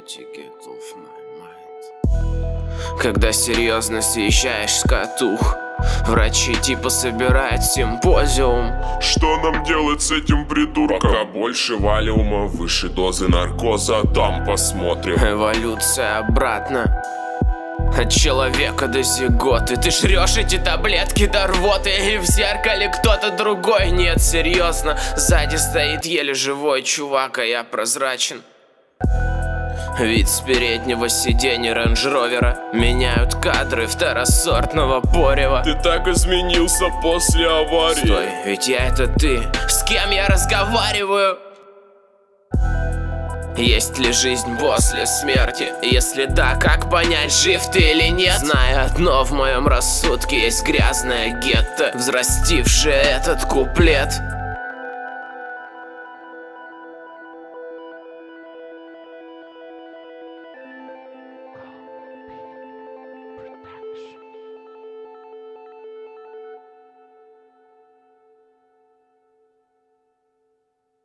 Когда серьезно съезжаешь с катух, врачи типа собирают симпозиум. Что нам делать с этим придурком? Пока больше валиума, выше дозы наркоза, там посмотрим. Эволюция обратно от человека до зиготы. Ты жрешь эти таблетки до рвоты, или в зеркале кто-то другой? Нет, серьезно, сзади стоит еле живой чувак, а я прозрачен. Вид с переднего сиденья рейндж-ровера меняют кадры второсортного порева. Ты так изменился после аварии. Стой, ведь я это ты. С кем я разговариваю? Есть ли жизнь после смерти? Если да, как понять, жив ты или нет? Зная одно, в моем рассудке есть грязное гетто, взрастившее этот куплет.